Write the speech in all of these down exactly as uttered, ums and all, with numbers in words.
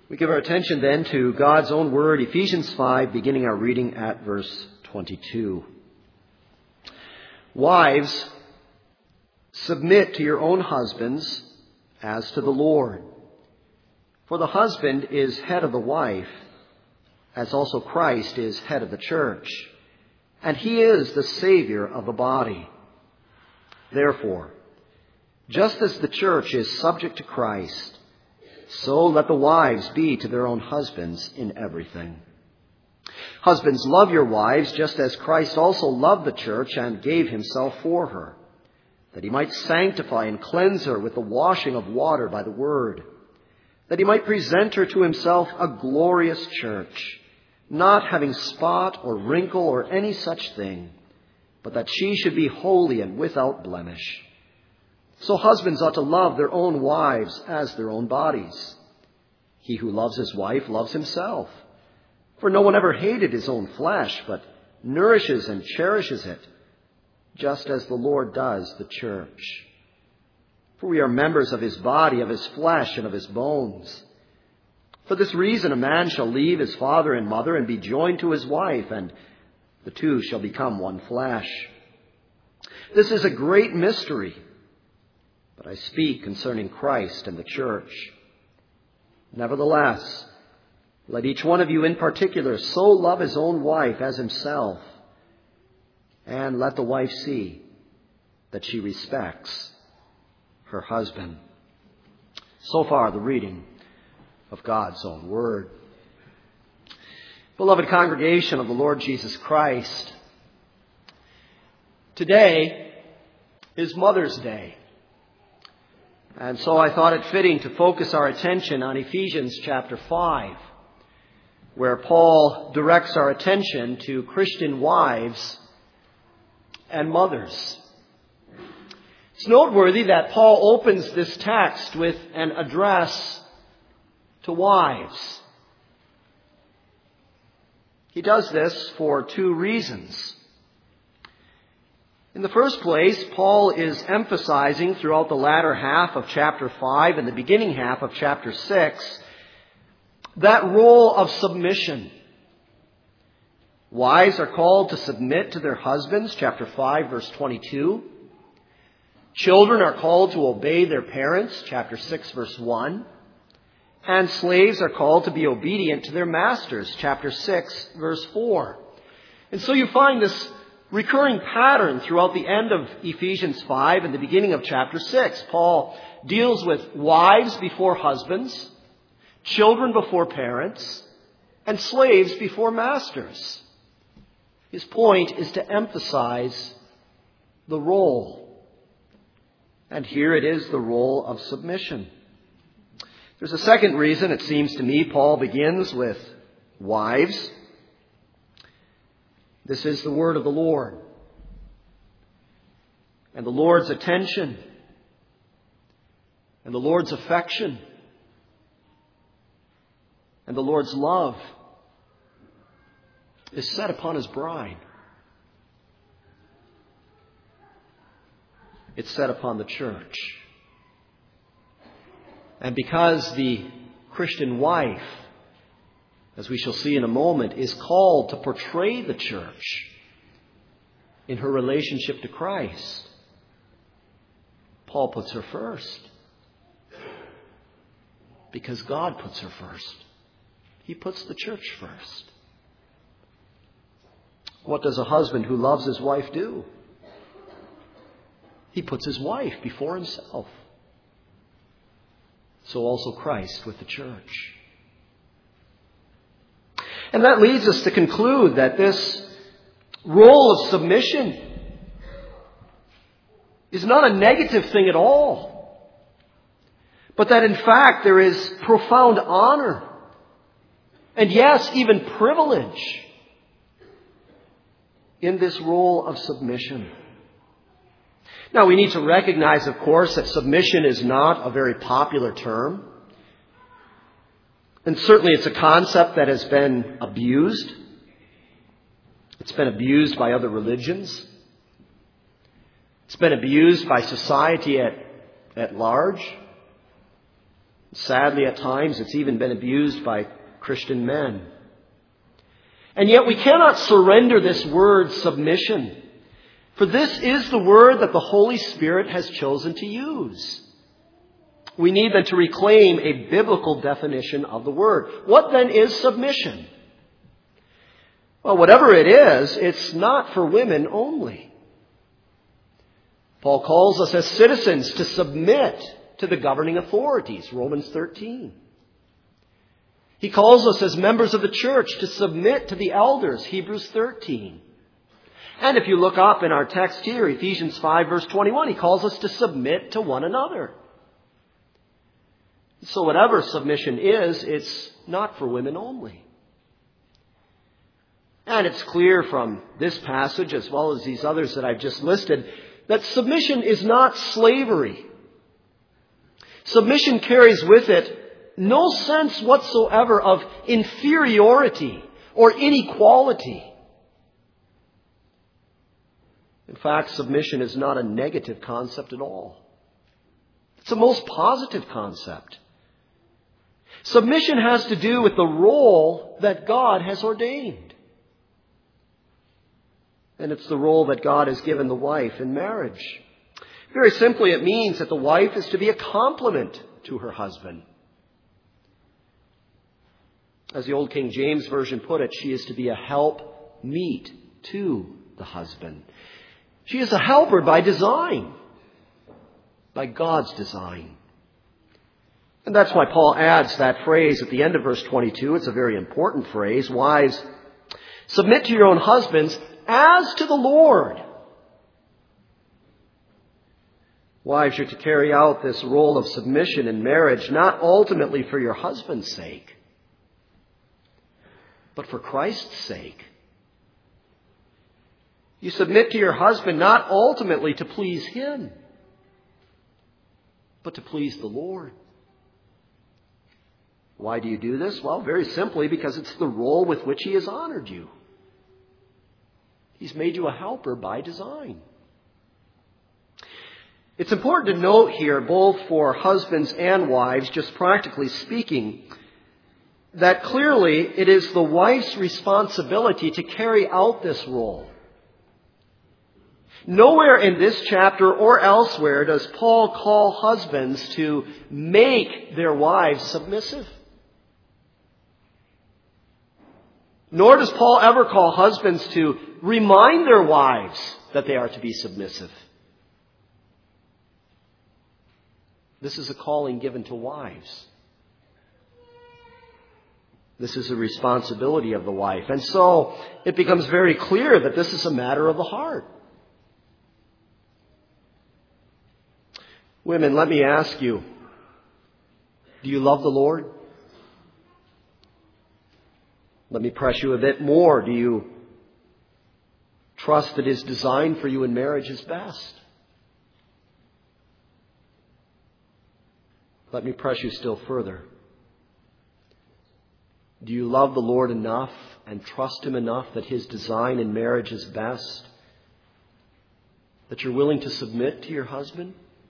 We give our attention then to God's own word, Ephesians five, beginning our reading at verse twenty-two. Wives, submit to your own husbands as to the Lord. For the husband is head of the wife, as also Christ is head of the church, and he is the Savior of the body. Therefore, just as the church is subject to Christ, so let the wives be to their own husbands in everything. Husbands, love your wives just as Christ also loved the church and gave himself for her, that he might sanctify and cleanse her with the washing of water by the word, that he might present her to himself a glorious church, not having spot or wrinkle or any such thing, but that she should be holy and without blemish. So husbands ought to love their own wives as their own bodies. He who loves his wife loves himself. For no one ever hated his own flesh, but nourishes and cherishes it, just as the Lord does the church. For we are members of his body, of his flesh, and of his bones. For this reason a man shall leave his father and mother and be joined to his wife, and the two shall become one flesh. This is a great mystery, but I speak concerning Christ and the church. Nevertheless, let each one of you in particular so love his own wife as himself, and let the wife see that she respects her husband. So far, the reading of God's own word. Beloved congregation of the Lord Jesus Christ, today is Mother's Day. And so I thought it fitting to focus our attention on Ephesians chapter five, where Paul directs our attention to Christian wives and mothers. It's noteworthy that Paul opens this text with an address to wives. He does this for two reasons. In the first place, Paul is emphasizing throughout the latter half of chapter five and the beginning half of chapter six that role of submission. Wives are called to submit to their husbands, chapter five, verse twenty-two. Children are called to obey their parents, chapter six, verse one. And slaves are called to be obedient to their masters, chapter six, verse four. And so you find this recurring pattern throughout the end of Ephesians five and the beginning of chapter six. Paul deals with wives before husbands, children before parents, and slaves before masters. His point is to emphasize the role. And here it is the role of submission. There's a second reason, it seems to me, Paul begins with wives. This is the word of the Lord. And the Lord's attention and the Lord's affection and the Lord's love is set upon his bride. It's set upon the church. And because the Christian wife, as we shall see in a moment, is called to portray the church in her relationship to Christ, Paul puts her first. Because God puts her first. He puts the church first. What does a husband who loves his wife do? He puts his wife before himself. So also Christ with the church. And that leads us to conclude that this role of submission is not a negative thing at all, but that in fact there is profound honor and yes, even privilege in this role of submission. Now, we need to recognize, of course, that submission is not a very popular term. And certainly it's a concept that has been abused. It's been abused by other religions. It's been abused by society at, at large. Sadly, at times, it's even been abused by Christian men. And yet we cannot surrender this word submission, for this is the word that the Holy Spirit has chosen to use. We need then to reclaim a biblical definition of the word. What then is submission? Well, whatever it is, it's not for women only. Paul calls us as citizens to submit to the governing authorities, Romans thirteen. He calls us as members of the church to submit to the elders, Hebrews thirteen. And if you look up in our text here, Ephesians five, verse twenty-one, he calls us to submit to one another. So whatever submission is, it's not for women only. And it's clear from this passage, as well as these others that I've just listed, that submission is not slavery. Submission carries with it no sense whatsoever of inferiority or inequality. In fact, submission is not a negative concept at all. It's a most positive concept. Submission has to do with the role that God has ordained. And it's the role that God has given the wife in marriage. Very simply, it means that the wife is to be a complement to her husband. As the old King James Version put it, she is to be a help meet to the husband. She is a helper by design, by God's design. And that's why Paul adds that phrase at the end of verse twenty-two. It's a very important phrase. Wives, submit to your own husbands as to the Lord. Wives, you're to carry out this role of submission in marriage, not ultimately for your husband's sake, but for Christ's sake. You submit to your husband not ultimately to please him, but to please the Lord. Why do you do this? Well, very simply because it's the role with which he has honored you. He's made you a helper by design. It's important to note here, both for husbands and wives, just practically speaking, that clearly it is the wife's responsibility to carry out this role. Nowhere in this chapter or elsewhere does Paul call husbands to make their wives submissive. Nor does Paul ever call husbands to remind their wives that they are to be submissive. This is a calling given to wives. This is a responsibility of the wife. And so it becomes very clear that this is a matter of the heart. Women, let me ask you, do you love the Lord? Let me press you a bit more. Do you trust that His design for you in marriage is best? Let me press you still further. Do you love the Lord enough and trust Him enough that His design in marriage is best? That you're willing to submit to your husband?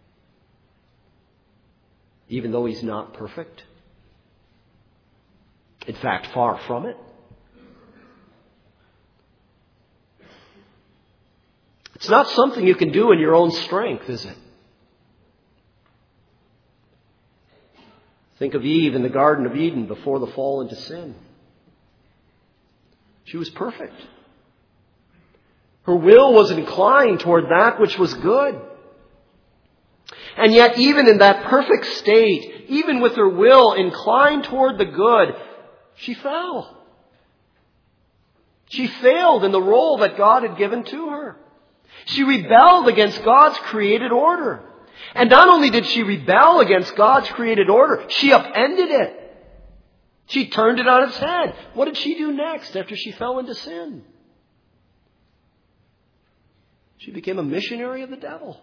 Even though he's not perfect? In fact, far from it. It's not something you can do in your own strength, is it? Think of Eve in the Garden of Eden before the fall into sin. She was perfect. Her will was inclined toward that which was good. And yet, even in that perfect state, even with her will inclined toward the good, she fell. She failed in the role that God had given to her. She rebelled against God's created order. And not only did she rebel against God's created order, she upended it. She turned it on its head. What did she do next after she fell into sin? She became a missionary of the devil.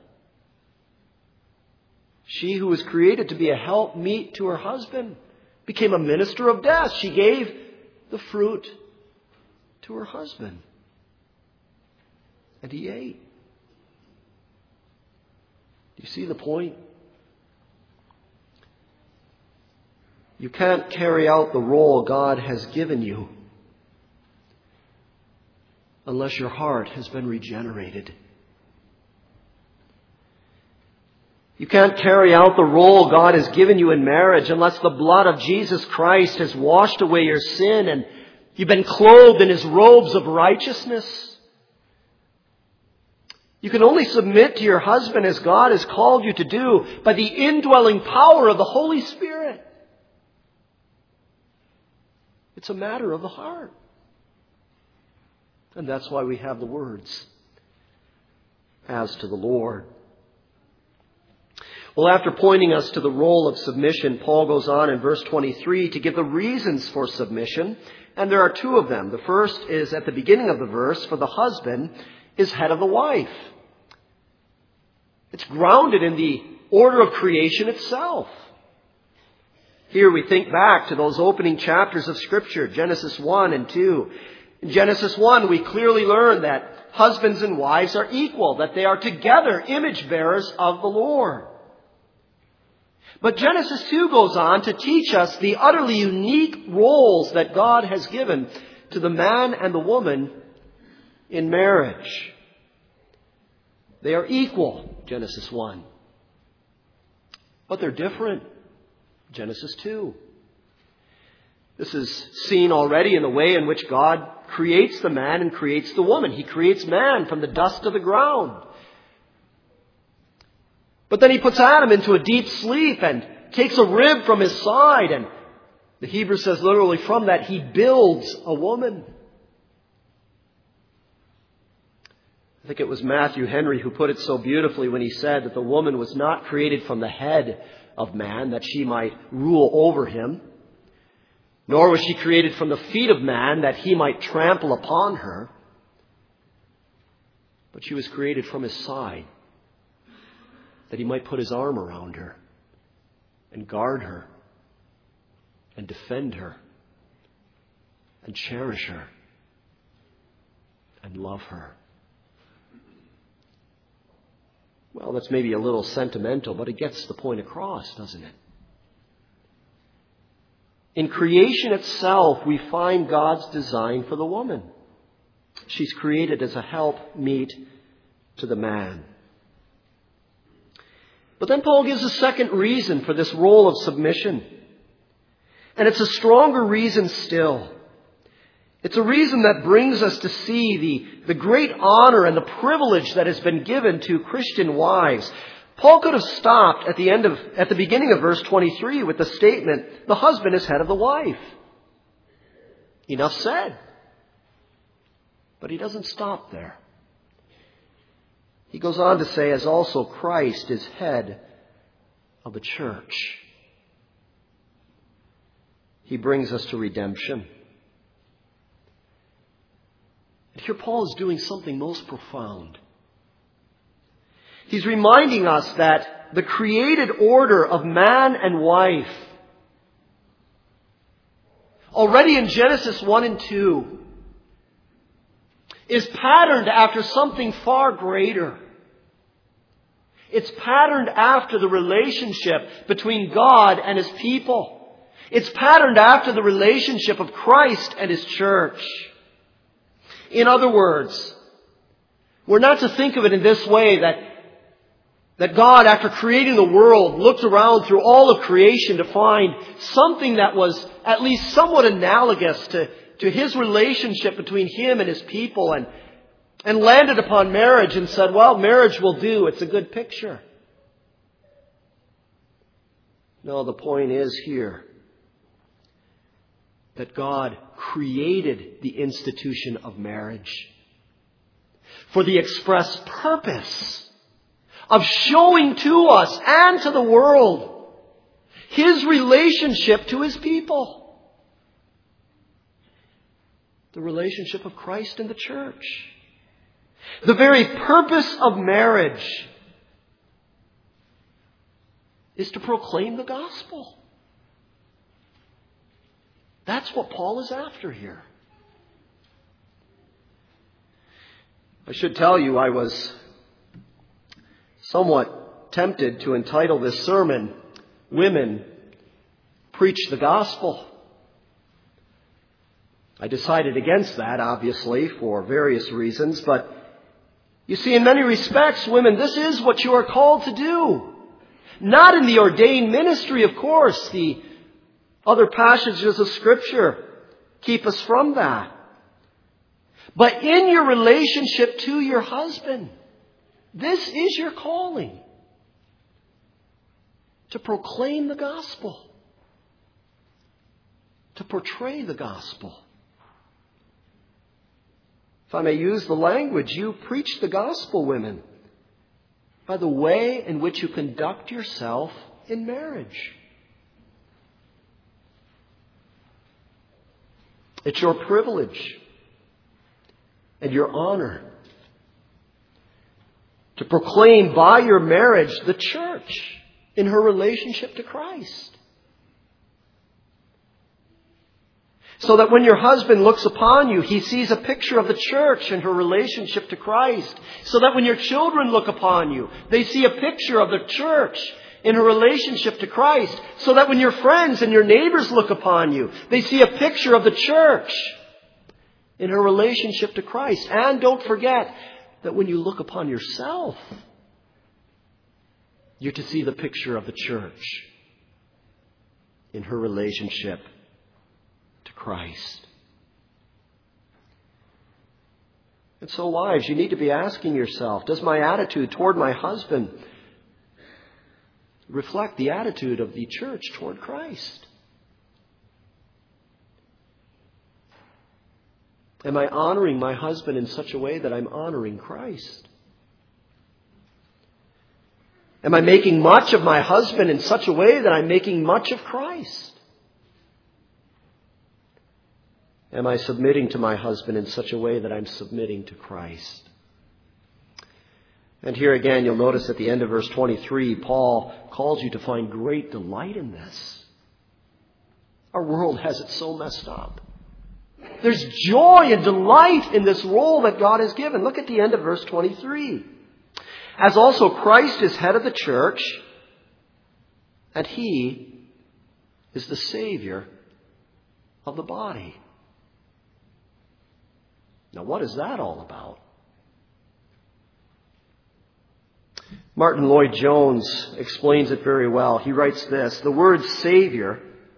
She who was created to be a helpmeet to her husband became a minister of death. She gave the fruit to her husband. And he ate. Do you see the point? You can't carry out the role God has given you unless your heart has been regenerated. You can't carry out the role God has given you in marriage unless the blood of Jesus Christ has washed away your sin and you've been clothed in His robes of righteousness. You can only submit to your husband as God has called you to do by the indwelling power of the Holy Spirit. It's a matter of the heart. And that's why we have the words, as to the Lord. Well, after pointing us to the role of submission, Paul goes on in verse twenty-three to give the reasons for submission. And there are two of them. The first is at the beginning of the verse, for the husband is head of the wife. It's grounded in the order of creation itself. Here we think back to those opening chapters of Scripture, Genesis one and two. In Genesis one, we clearly learn that husbands and wives are equal, that they are together image bearers of the Lord. But Genesis two goes on to teach us the utterly unique roles that God has given to the man and the woman in marriage. They are equal, Genesis one. But they're different, Genesis two. This is seen already in the way in which God creates the man and creates the woman. He creates man from the dust of the ground. But then He puts Adam into a deep sleep and takes a rib from his side. And the Hebrew says literally from that He builds a woman. I think it was Matthew Henry who put it so beautifully when he said that the woman was not created from the head of man, that she might rule over him. Nor was she created from the feet of man, that he might trample upon her. But she was created from his side, that he might put his arm around her and guard her and defend her and cherish her and love her. Well, that's maybe a little sentimental, but it gets the point across, doesn't it? In creation itself, we find God's design for the woman. She's created as a helpmeet to the man. But then Paul gives a second reason for this role of submission. And it's a stronger reason still. It's a reason that brings us to see the, the great honor and the privilege that has been given to Christian wives. Paul could have stopped at the end of, at the beginning of verse twenty-three with the statement, the husband is head of the wife. Enough said. But he doesn't stop there. He goes on to say, as also Christ is head of the church. He brings us to redemption. And here Paul is doing something most profound. He's reminding us that the created order of man and wife, already in Genesis one and two, is patterned after something far greater. It's patterned after the relationship between God and His people. It's patterned after the relationship of Christ and His church. In other words, we're not to think of it in this way that, that God, after creating the world, looked around through all of creation to find something that was at least somewhat analogous to, to His relationship between Him and His people and, and landed upon marriage and said, well, marriage will do. It's a good picture. No, the point is here that God created the institution of marriage for the express purpose of showing to us and to the world His relationship to His people. The relationship of Christ and the church. The very purpose of marriage is to proclaim the gospel. That's what Paul is after here. I should tell you, I was somewhat tempted to entitle this sermon, Women, preach the gospel. I decided against that, obviously, for various reasons, but you see, in many respects, women, this is what you are called to do. Not in the ordained ministry, of course. The other passages of Scripture keep us from that. But in your relationship to your husband, this is your calling. To proclaim the gospel. To portray the gospel. If I may use the language, you preach the gospel, women, by the way in which you conduct yourself in marriage. It's your privilege and your honor to proclaim by your marriage the church in her relationship to Christ. So that when your husband looks upon you, he sees a picture of the church in her relationship to Christ. So that when your children look upon you, they see a picture of the church in her relationship to Christ. So that when your friends and your neighbors look upon you, they see a picture of the church in her relationship to Christ. And don't forget that when you look upon yourself, you're to see the picture of the church in her relationship to Christ. And so, wives, you need to be asking yourself, does my attitude toward my husband reflect the attitude of the church toward Christ? Am I honoring my husband in such a way that I'm honoring Christ? Am I making much of my husband in such a way that I'm making much of Christ? Am I submitting to my husband in such a way that I'm submitting to Christ? And here again, you'll notice at the end of verse twenty-three, Paul calls you to find great delight in this. Our world has it so messed up. There's joy and delight in this role that God has given. Look at the end of verse twenty-three. As also Christ is head of the church, and he is the Savior of the body. Now, what is that all about? Martin Lloyd-Jones explains it very well. He writes this: the word Savior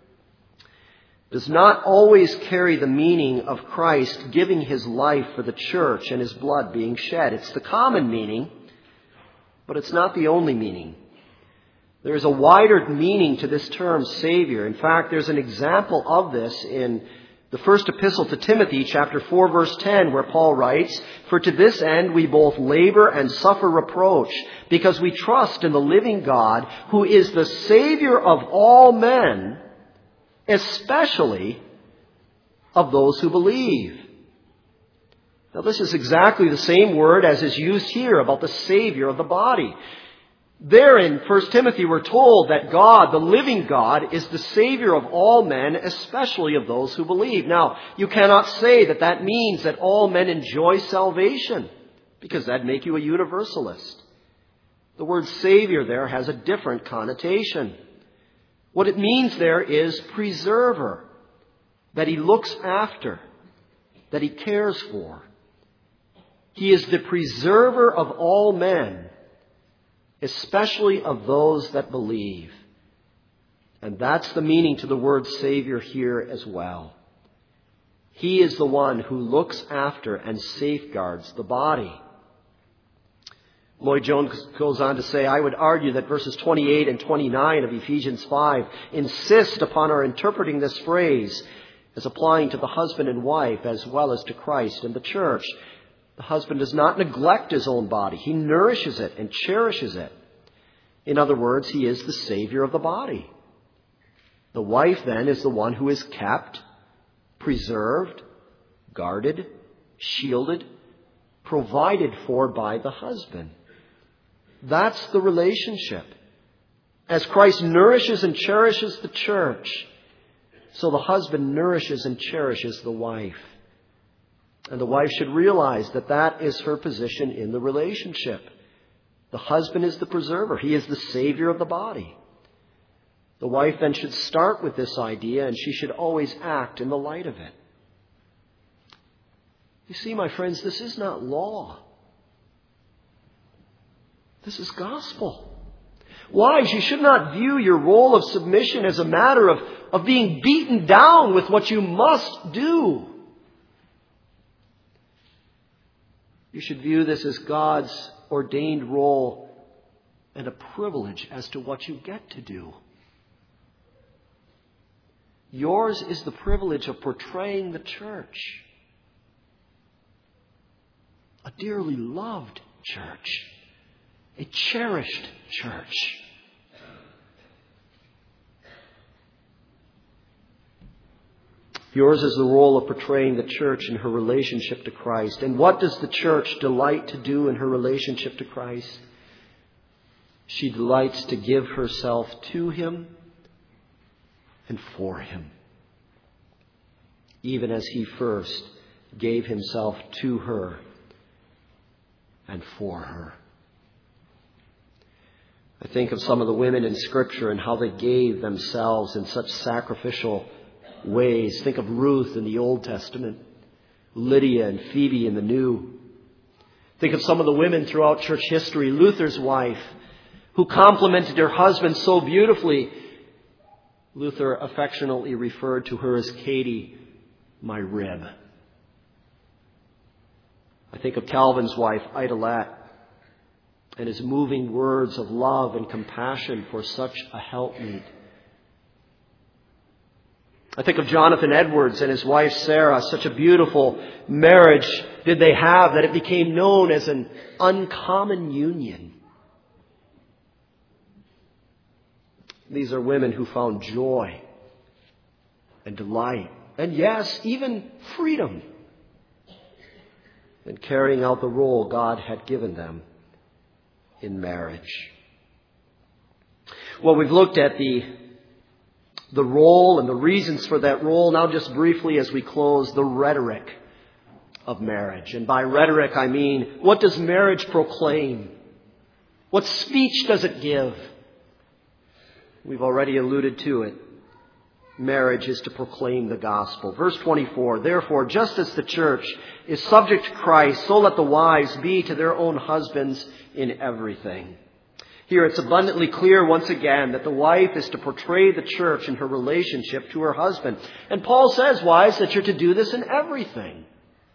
does not always carry the meaning of Christ giving his life for the church and his blood being shed. It's the common meaning, but it's not the only meaning. There is a wider meaning to this term, Savior. In fact, there's an example of this in the first epistle to Timothy, chapter four, verse ten, where Paul writes, "For to this end we both labor and suffer reproach, because we trust in the living God, who is the Savior of all men, especially of those who believe." Now, this is exactly the same word as is used here about the Savior of the body. There in First Timothy, we're told that God, the living God, is the Savior of all men, especially of those who believe. Now, you cannot say that that means that all men enjoy salvation, because that'd make you a universalist. The word Savior there has a different connotation. What it means there is preserver, that he looks after, that he cares for. He is the preserver of all men, especially of those that believe. And that's the meaning to the word Savior here as well. He is the one who looks after and safeguards the body. Lloyd-Jones goes on to say, I would argue that verses twenty-eight and twenty-nine of Ephesians five insist upon our interpreting this phrase as applying to the husband and wife as well as to Christ and the church. The husband does not neglect his own body. He nourishes it and cherishes it. In other words, he is the Savior of the body. The wife then is the one who is kept, preserved, guarded, shielded, provided for by the husband. That's the relationship. As Christ nourishes and cherishes the church, so the husband nourishes and cherishes the wife. And the wife should realize that that is her position in the relationship. The husband is the preserver. He is the Savior of the body. The wife then should start with this idea, and she should always act in the light of it. You see, my friends, this is not law. This is gospel. Wives, you should not view your role of submission as a matter of, of being beaten down with what you must do. You should view this as God's ordained role and a privilege as to what you get to do. Yours is the privilege of portraying the church, a dearly loved church, a cherished church. Yours is the role of portraying the church in her relationship to Christ. And what does the church delight to do in her relationship to Christ? She delights to give herself to Him and for Him, even as He first gave Himself to her and for her. I think of some of the women in Scripture and how they gave themselves in such sacrificial ways. Think of Ruth in the Old Testament, Lydia and Phoebe in the New. Think of some of the women throughout church history. Luther's wife, who complimented her husband so beautifully. Luther affectionately referred to her as Katie, my rib. I think of Calvin's wife, Idolette, and his moving words of love and compassion for such a helpmeet. I think of Jonathan Edwards and his wife Sarah. Such a beautiful marriage did they have that it became known as an uncommon union. These are women who found joy and delight, and yes, even freedom in carrying out the role God had given them in marriage. Well, we've looked at the the role and the reasons for that role. Now just briefly as we close, the rhetoric of marriage. And by rhetoric I mean, what does marriage proclaim? What speech does it give? We've already alluded to it. Marriage is to proclaim the gospel. Verse twenty-four, therefore, just as the church is subject to Christ, so let the wives be to their own husbands in everything. Here it's abundantly clear once again that the wife is to portray the church in her relationship to her husband. And Paul says, wives, that you're to do this in everything.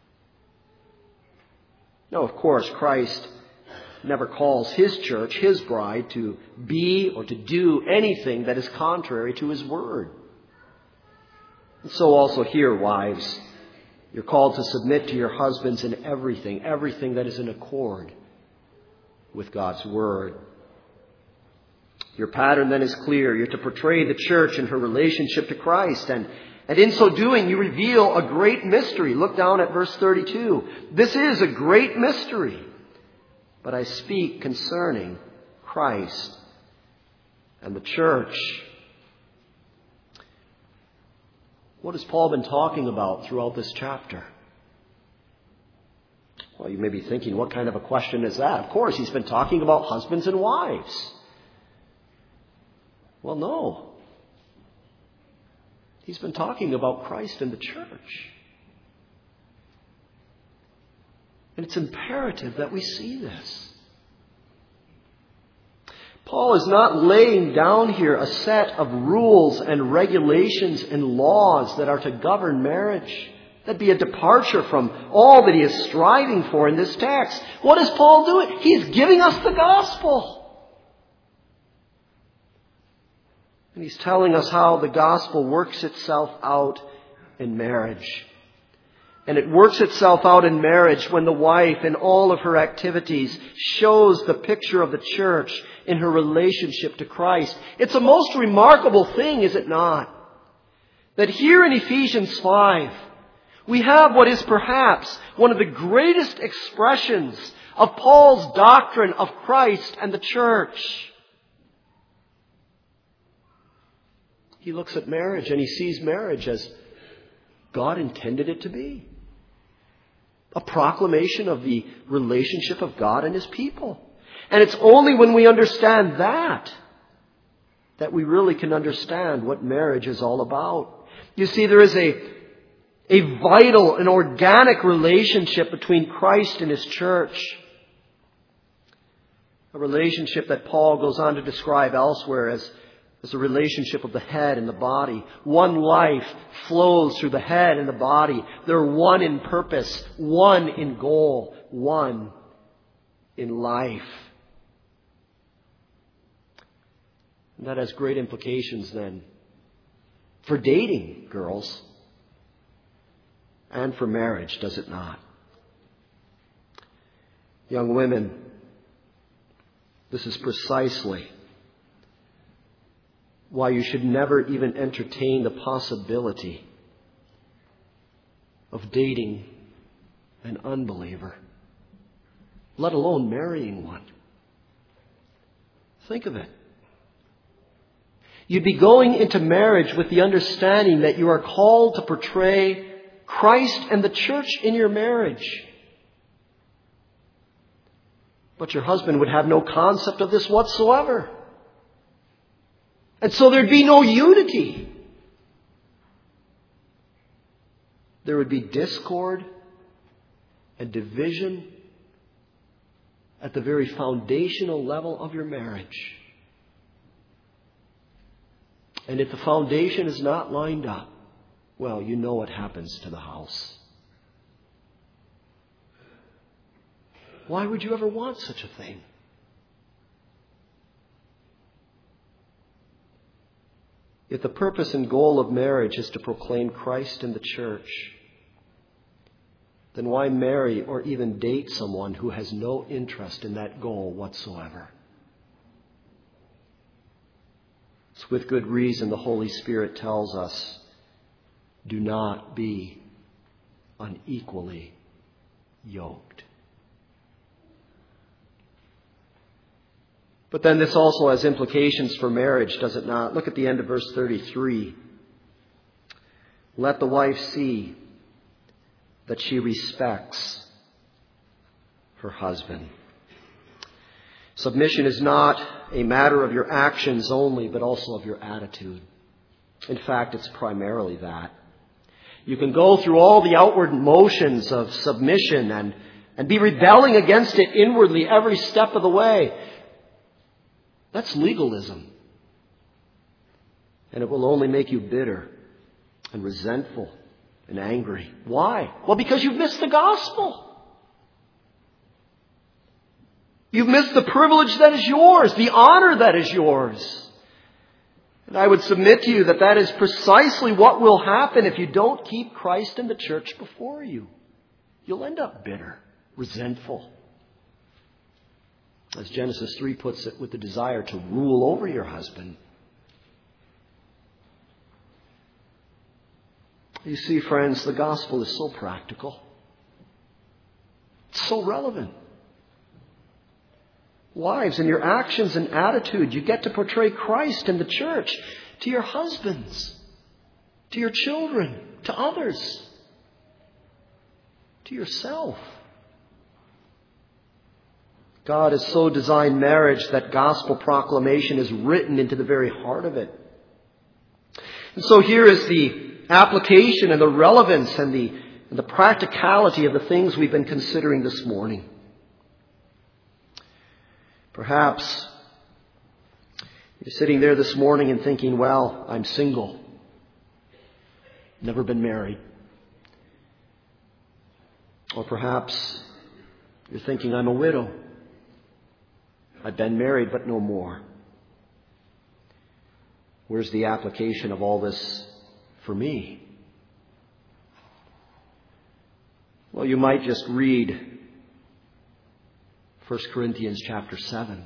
Now, of course, Christ never calls His church, His bride, to be or to do anything that is contrary to His word. And so also here, wives, you're called to submit to your husbands in everything, everything that is in accord with God's word. Your pattern then is clear. You're to portray the church in her relationship to Christ. And, and in so doing, you reveal a great mystery. Look down at verse thirty-two. This is a great mystery. But I speak concerning Christ and the church. What has Paul been talking about throughout this chapter? Well, you may be thinking, what kind of a question is that? Of course, he's been talking about husbands and wives. Well, no. He's been talking about Christ and the church. And it's imperative that we see this. Paul is not laying down here a set of rules and regulations and laws that are to govern marriage. That'd be a departure from all that he is striving for in this text. What is Paul doing? He's giving us the gospel. And he's telling us how the gospel works itself out in marriage. And it works itself out in marriage when the wife, in all of her activities, shows the picture of the church in her relationship to Christ. It's a most remarkable thing, is it not? That here in Ephesians five, we have what is perhaps one of the greatest expressions of Paul's doctrine of Christ and the church. He looks at marriage and he sees marriage as God intended it to be. A proclamation of the relationship of God and His people. And it's only when we understand that that we really can understand what marriage is all about. You see, there is a, a vital and organic relationship between Christ and His church. A relationship that Paul goes on to describe elsewhere as, as a relationship of the head and the body. One life flows through the head and the body. They're one in purpose, one in goal, one in life. And that has great implications then for dating, girls, and for marriage, does it not? Young women, this is precisely why you should never even entertain the possibility of dating an unbeliever, let alone marrying one. Think of it. You'd be going into marriage with the understanding that you are called to portray Christ and the church in your marriage. But your husband would have no concept of this whatsoever. And so there'd be no unity. There would be discord and division at the very foundational level of your marriage. And if the foundation is not lined up, well, you know what happens to the house. Why would you ever want such a thing? If the purpose and goal of marriage is to proclaim Christ in the church, then why marry or even date someone who has no interest in that goal whatsoever? It's with good reason the Holy Spirit tells us, do not be unequally yoked. But then this also has implications for marriage, does it not? Look at the end of verse thirty-three. Let the wife see that she respects her husband. Submission is not a matter of your actions only, but also of your attitude. In fact, it's primarily that. You can go through all the outward motions of submission and, and be rebelling against it inwardly every step of the way. That's legalism. And it will only make you bitter and resentful and angry. Why? Well, because you've missed the gospel. You've missed the privilege that is yours, the honor that is yours. And I would submit to you that that is precisely what will happen if you don't keep Christ and the church before you. You'll end up bitter, resentful. As Genesis three puts it, with the desire to rule over your husband. You see, friends, the gospel is so practical. It's so relevant. Wives, in your actions and attitude, you get to portray Christ and the church to your husbands, to your children, to others, to yourself. God has so designed marriage that gospel proclamation is written into the very heart of it. And so here is the application and the relevance and the, and the practicality of the things we've been considering this morning. Perhaps you're sitting there this morning and thinking, well, I'm single, never been married. Or perhaps you're thinking, I'm a widow. I've been married, but no more. Where's the application of all this for me? Well, you might just read First Corinthians chapter seven,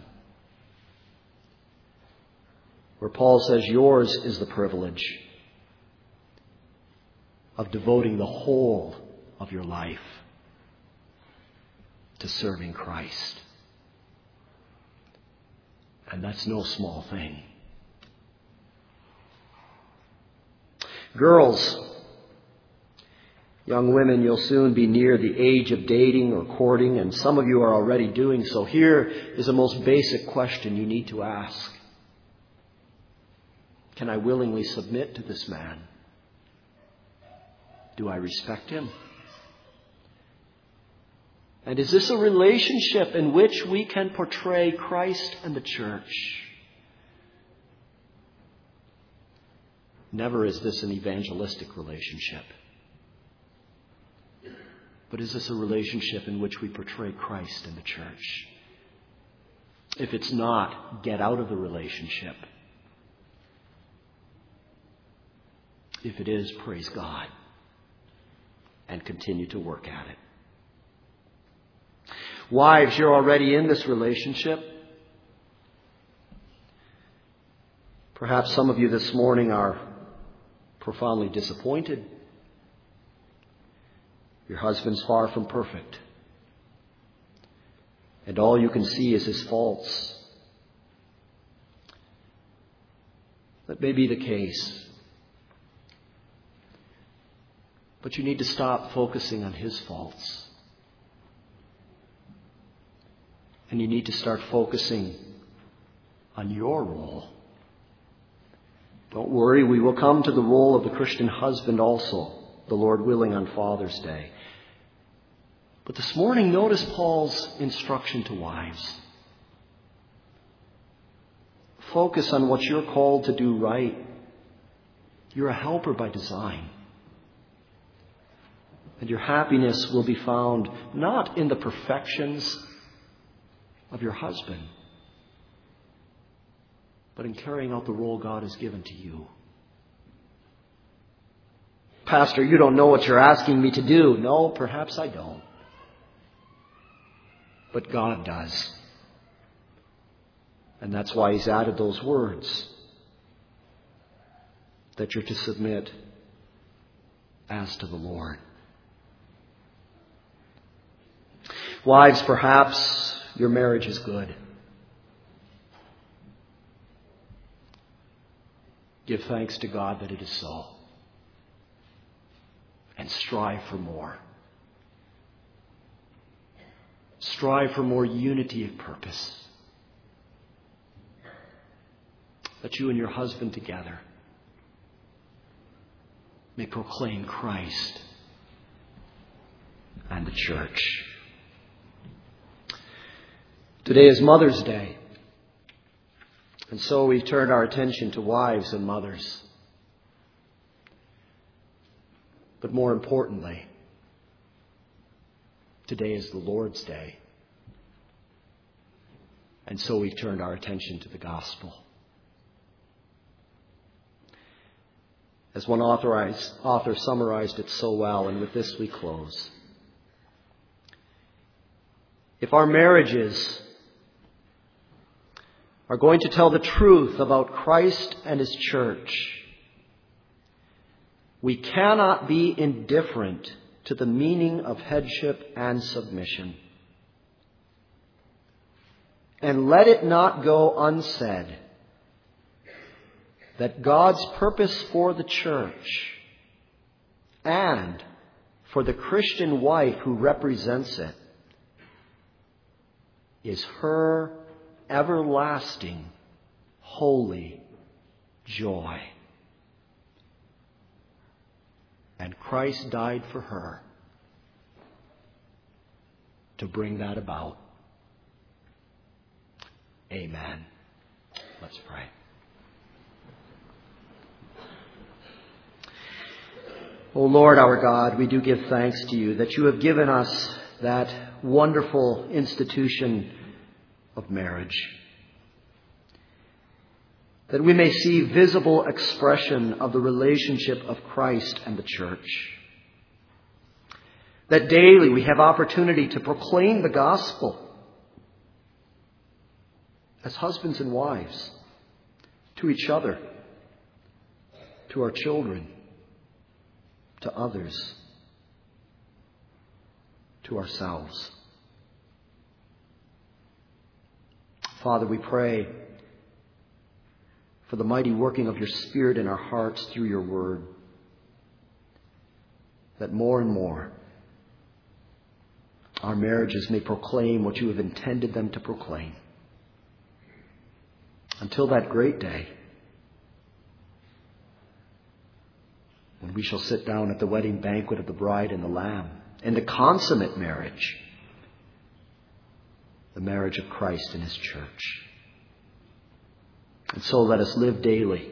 where Paul says, yours is the privilege of devoting the whole of your life to serving Christ. And that's no small thing. Girls, young women, you'll soon be near the age of dating or courting, and some of you are already doing so. Here is a most basic question you need to ask. Can I willingly submit to this man? Do I respect him? And is this a relationship in which we can portray Christ and the church? Never is this an evangelistic relationship. But is this a relationship in which we portray Christ and the church? If it's not, get out of the relationship. If it is, praise God and continue to work at it. Wives, you're already in this relationship. Perhaps some of you this morning are profoundly disappointed. Your husband's far from perfect. And all you can see is his faults. That may be the case. But you need to stop focusing on his faults. And you need to start focusing on your role. Don't worry, we will come to the role of the Christian husband also, the Lord willing, on Father's Day. But this morning, notice Paul's instruction to wives. Focus on what you're called to do right. You're a helper by design. And your happiness will be found not in the perfections of your husband, but in carrying out the role God has given to you. Pastor, you don't know what you're asking me to do. No, perhaps I don't. But God does. And that's why He's added those words, that you're to submit as to the Lord. Wives, perhaps your marriage is good. Give thanks to God that it is so. And strive for more. Strive for more unity of purpose. That you and your husband together may proclaim Christ and the church. Today is Mother's Day. And so we've turned our attention to wives and mothers. But more importantly, today is the Lord's Day. And so we've turned our attention to the gospel. As one authorized, author summarized it so well, and with this we close. If our marriages are going to tell the truth about Christ and His church, we cannot be indifferent to the meaning of headship and submission. And let it not go unsaid that God's purpose for the church and for the Christian wife who represents it is her everlasting, holy joy. And Christ died for her to bring that about. Amen. Let's pray. O Lord our God, we do give thanks to you that you have given us that wonderful institution of marriage, that we may see visible expression of the relationship of Christ and the church, that daily we have opportunity to proclaim the gospel as husbands and wives to each other, to our children, to others, to ourselves. Father, we pray for the mighty working of your Spirit in our hearts through your word, that more and more our marriages may proclaim what you have intended them to proclaim. Until that great day, when we shall sit down at the wedding banquet of the bride and the Lamb, in the consummate marriage, the marriage of Christ and his church. And so let us live daily,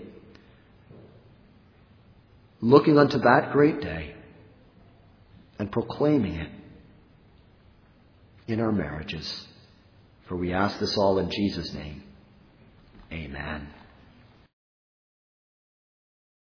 looking unto that great day and proclaiming it in our marriages. For we ask this all in Jesus' name. Amen.